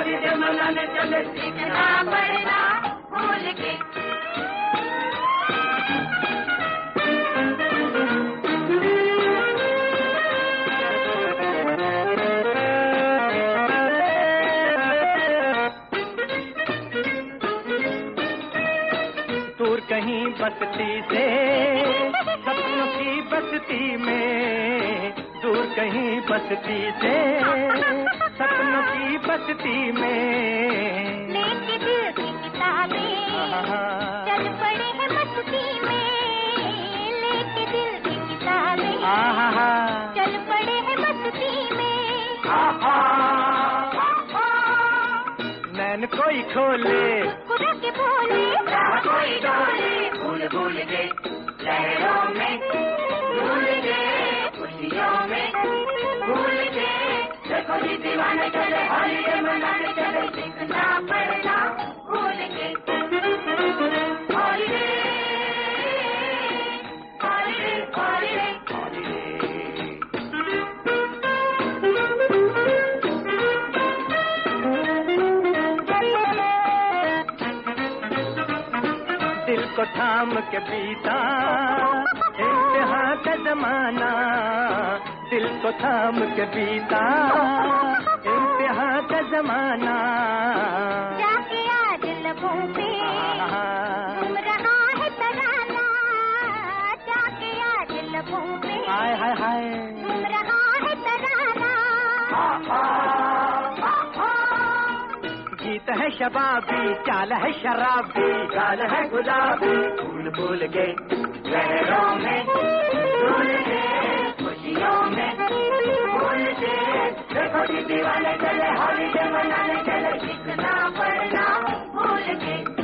Holiday मनाने चले, सीखना पड़ना भूल के। दूर कहीं बस्ती से सपनों की बस्ती में, दूर कहीं बस्ती से सपनों की बस्ती में, लेके दिल की किताबें चल पड़े हैं मस्ती में, लेके दिल की किताबें चल पड़े हैं मस्ती में। नैन कोई खोले खुदा के बोले, कोई डोले, भूल भूल के लहरों में, भूल के खुशियों में, भूल के देखो जी दीवाने चले, हॉलीडे मनाने चले, सीखना पड़ना भूल के। Holiday holiday holiday holiday. दिल को थाम के बीता इम्तिहान का जमाना, दिल को थाम के बीता इम्तिहान का जमाना। जाके आज लबों पे घूम रहा है तराना, जाके आज लबों पे हाय हाय हाय घूम रहा है तराना। गीत है शबाबी, चाल है शराबी, गाल है गुलाबी, फूल फूल के लहरों में, भूल के खुशियों में, भूल के देखो जी दीवाने चले, हॉलीडे मनाने चले, सीखना पड़ना भूल के।